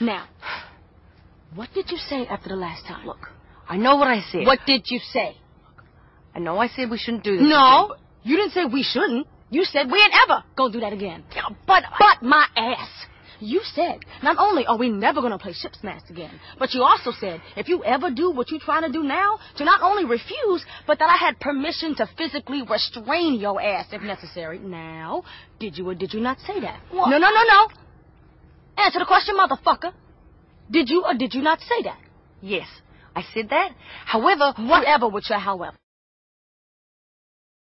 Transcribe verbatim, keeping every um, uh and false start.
Now, what did you say after the last time? Look, I know what I said. What did you say? I know I said we shouldn't do this No, again, you didn't say we shouldn't. You said we ain't ever gonna do that again. Yeah, but... But my ass. You said, not only are we never going to play ship smash again, but you also said, if you ever do what you're trying to do now, to not only refuse, but that I had permission to physically restrain your ass if necessary. Now, did you or did you not say that? What? No, no, no, no. Answer the question, motherfucker. Did you or did you not say that? Yes, I said that. However... Whatever with your however.